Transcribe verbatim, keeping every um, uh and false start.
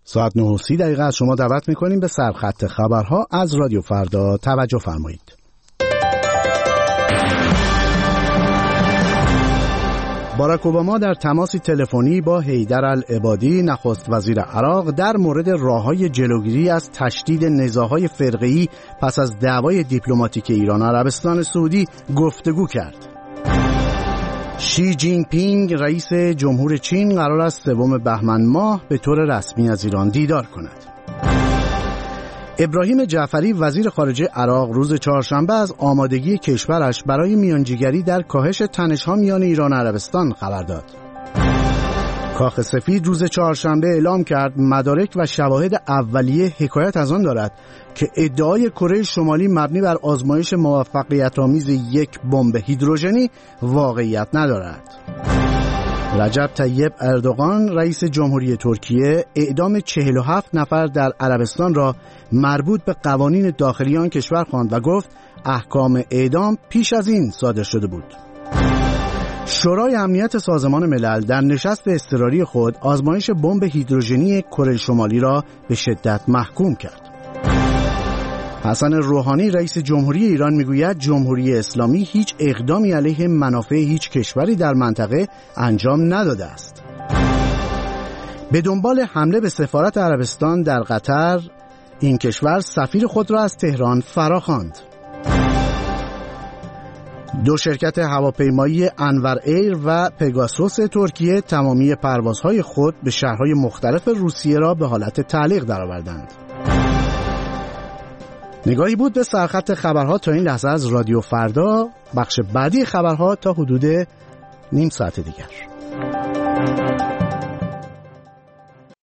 ساعت نه و سی دقیقه از شما دعوت میکنیم به سرخط خبرها از رادیو فردا توجه فرمایید. باراک اوباما در تماسی تلفنی با حیدر العبادی نخست وزیر عراق در مورد راه‌های جلوگیری از تشدید نزاع‌های فرقه‌ای پس از دعوای دیپلماتیک ایران و عربستان سعودی گفتگو کرد. شی جین پینگ رئیس جمهور چین قرار است سوم بهمن ماه به طور رسمی از ایران دیدار کند. ابراهیم جعفری وزیر خارجه عراق روز چهارشنبه از آمادگی کشورش برای میانجیگری در کاهش تنش‌ها میان ایران و عربستان خبر داد. کاخ سفید روز چهارشنبه اعلام کرد مدارک و شواهد اولیه حکایت از آن دارد که ادعای کره شمالی مبنی بر آزمایش موفقیت‌آمیز یک بمب هیدروژنی واقعیت ندارد. رجب طیب اردوغان رئیس جمهوری ترکیه اعدام چهل و هفت نفر در عربستان را مربوط به قوانین داخلی آن کشور خواند و گفت احکام اعدام پیش از این صادر شده بود. شورای امنیت سازمان ملل در نشست اضطراری خود آزمایش بمب هیدروژنی کره شمالی را به شدت محکوم کرد. حسن روحانی رئیس جمهوری ایران میگوید جمهوری اسلامی هیچ اقدامی علیه منافع هیچ کشوری در منطقه انجام نداده است. به دنبال حمله به سفارت عربستان در قطر، این کشور سفیر خود را از تهران فراخواند. دو شرکت هواپیمایی انور ایر و پگاسوس ترکیه تمامی پروازهای خود به شهرهای مختلف روسیه را به حالت تعلیق درآوردند. نگاهی بود به سرخط خبرها تا این لحظه از رادیو فردا. بخش بعدی خبرها تا حدود نیم ساعت دیگر.